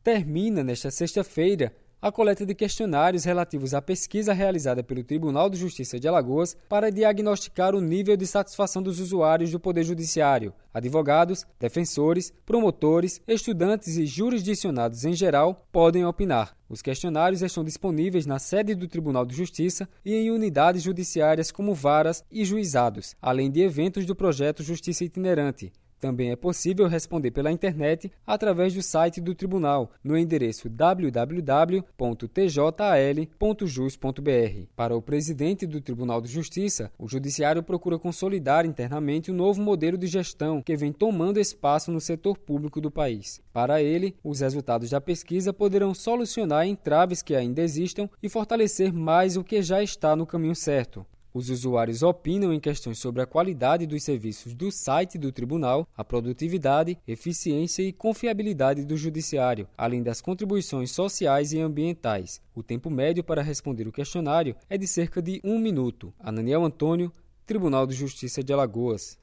Termina nesta sexta-feira a coleta de questionários relativos à pesquisa realizada pelo Tribunal de Justiça de Alagoas para diagnosticar o nível de satisfação dos usuários do Poder Judiciário. Advogados, defensores, promotores, estudantes e jurisdicionados em geral podem opinar. Os questionários estão disponíveis na sede do Tribunal de Justiça e em unidades judiciárias como varas e juizados, além de eventos do projeto Justiça Itinerante. Também é possível responder pela internet através do site do Tribunal, no endereço www.tjal.jus.br. Para o presidente do Tribunal de Justiça, o Judiciário procura consolidar internamente o novo modelo de gestão que vem tomando espaço no setor público do país. Para ele, os resultados da pesquisa poderão solucionar entraves que ainda existam e fortalecer mais o que já está no caminho certo. Os usuários opinam em questões sobre a qualidade dos serviços do site do tribunal, a produtividade, eficiência e confiabilidade do judiciário, além das contribuições sociais e ambientais. O tempo médio para responder o questionário é de cerca de 1 minuto. Ananiel Antônio, Tribunal de Justiça de Alagoas.